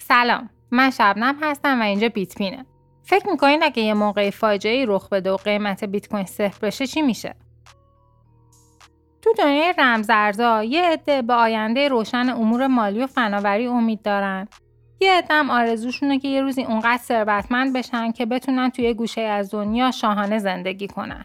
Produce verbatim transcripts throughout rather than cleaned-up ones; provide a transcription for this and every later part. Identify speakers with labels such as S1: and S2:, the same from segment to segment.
S1: سلام، من شبنم هستم و اینجا بیتپینه. فکر میکنید اگه یه موقع فاجعه‌ای رخ بده و قیمت بیت کوین صفر بشه چی میشه؟ تو دنیای رمزارزها یه عده به آینده روشن امور مالی و فناوری امید دارن. یه عده هم آرزوشونه که یه روزی اونقدر ثروتمند بشن که بتونن توی گوشه از دنیا شاهانه زندگی کنن.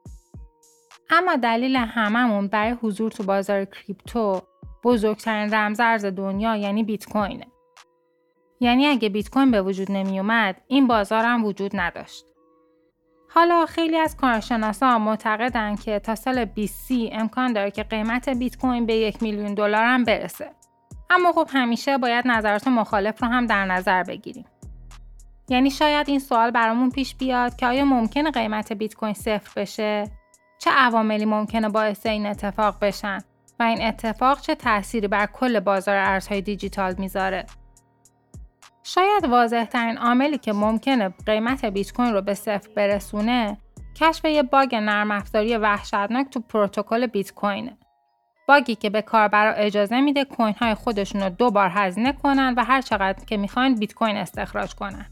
S1: اما دلیل هممون برای حضور تو بازار کریپتو بزرگترین رمزارز دنیا یعنی بیت کوینه. یعنی اگه بیت کوین به وجود نمی اومد، این بازار هم وجود نداشت. حالا خیلی از کارشناسا معتقدن که تا سال بیست سی امکان داره که قیمت بیت کوین به یک میلیون دلار هم برسه. اما خب همیشه باید نظرات مخالف رو هم در نظر بگیریم. یعنی شاید این سوال برامون پیش بیاد که آیا ممکنه قیمت بیت کوین صفر بشه؟ چه عواملی ممکنه باعث این اتفاق بشن؟ و این اتفاق چه تأثیری بر کل بازار ارزهای دیجیتال میذاره؟ شاید واضح ترین عاملی که ممکنه قیمت بیت کوین رو به صفر برسونه، کشف یه باگ نرم افزاری وحشتناک تو پروتکل بیت کوینه. باگی که به کاربرا اجازه میده کوین های خودشون رو دو بار هزینه کنن و هر چقدر که میخواین بیت کوین استخراج کنن.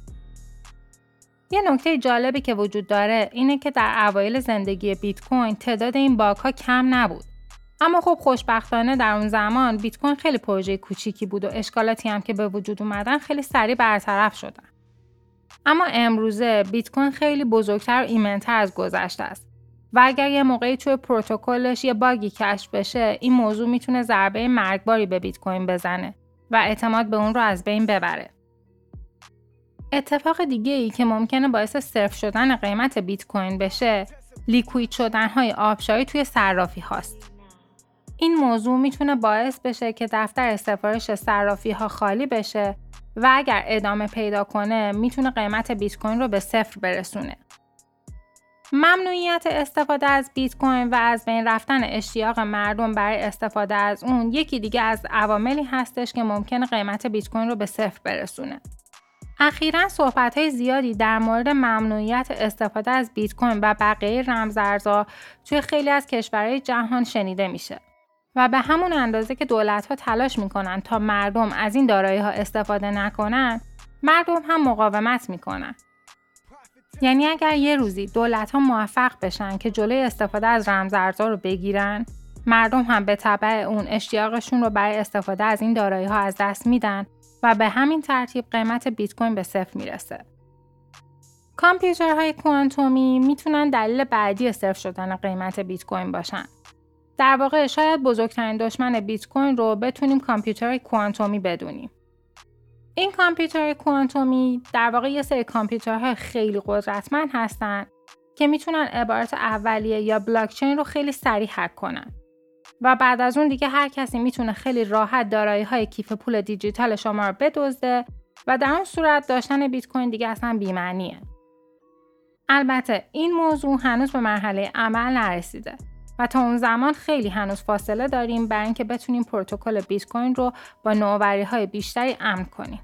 S1: یه نکته جالبی که وجود داره اینه که در اوایل زندگی بیت کوین تعداد این باگ ها کم نبود. اما خب خوشبختانه در اون زمان بیت کوین خیلی پروژه کوچیکی بود و اشکالاتی هم که به وجود اومدن خیلی سریع برطرف شدن. اما امروزه بیت کوین خیلی بزرگتر و ایمن‌تر از گذشته است. و اگر یه موقعی توی پروتکلش یه باگی کشف بشه، این موضوع میتونه ضربه مرگباری به بیت کوین بزنه و اعتماد به اون رو از بین ببره. اتفاق دیگه‌ای که ممکنه باعث صفر شدن قیمت بیت کوین بشه، لیکوید شدن‌های آبشاری توی صرافی هاست. این موضوع میتونه باعث بشه که دفتر سفارش صرافی ها خالی بشه و اگر ادامه پیدا کنه میتونه قیمت بیت کوین رو به صفر برسونه. ممنوعیت استفاده از بیت کوین و از بین رفتن اشتیاق مردم برای استفاده از اون یکی دیگه از عواملی هستش که ممکنه قیمت بیت کوین رو به صفر برسونه. اخیراً صحبت‌های زیادی در مورد ممنوعیت استفاده از بیت کوین و بقیه رمزارزها توی خیلی از کشورهای جهان شنیده میشه. و به همون اندازه که دولت‌ها تلاش میکنن تا مردم از این دارایی‌ها استفاده نکنن، مردم هم مقاومت میکنن. یعنی اگر یه روزی دولت‌ها موفق بشن که جلوی استفاده از رمزارزها رو بگیرن، مردم هم به تبع اون اشتیاقشون رو برای استفاده از این دارایی‌ها از دست میدن و به همین ترتیب قیمت بیت کوین به صفر میرسه. کامپیوترهای کوانتومی میتونن دلیل بعدی صفر شدن قیمت بیت کوین باشن. در واقع شاید بزرگترین دشمن بیت کوین رو بتونیم کامپیوتر کوانتومی بدونیم. این کامپیوتر کوانتومی در واقع یه سری کامپیوترهای خیلی قدرتمند هستن که میتونن عبارت اولیه یا بلاکچین رو خیلی سریع هک کنن. و بعد از اون دیگه هر کسی میتونه خیلی راحت دارایی‌های کیف پول دیجیتال شما رو بدزده و در اون صورت داشتن بیت کوین دیگه اصلا بی‌معنیه. البته این موضوع هنوز به مرحله عمل نرسیده. و تا اون زمان خیلی هنوز فاصله داریم برای اینکه بتونیم پروتکل بیت کوین رو با نوآوری‌های بیشتری امن کنیم.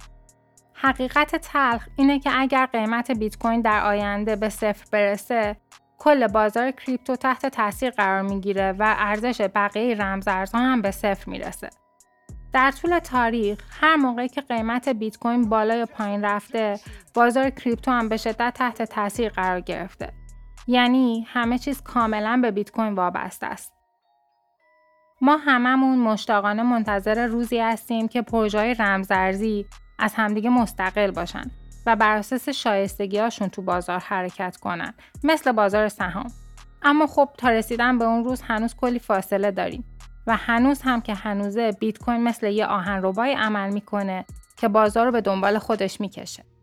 S1: حقیقت تلخ اینه که اگر قیمت بیت کوین در آینده به صفر برسه، کل بازار کریپتو تحت تاثیر قرار میگیره و ارزش بقیه رمزارزها هم به صفر میرسه. در طول تاریخ هر موقعی که قیمت بیت کوین بالا یا پایین رفته، بازار کریپتو هم به شدت تحت تاثیر قرار گرفته. یعنی همه چیز کاملا به بیت کوین وابسته است. ما هممون مشتاقانه منتظر روزی هستیم که پروژه‌های رمزارزی از همدیگه مستقل باشن و بر اساس شایستگی‌هاشون تو بازار حرکت کنن، مثل بازار سهام. اما خب تا رسیدن به اون روز هنوز کلی فاصله داریم و هنوز هم که هنوزه بیت کوین مثل یه آهنربای عمل میکنه که بازار رو به دنبال خودش میکشه.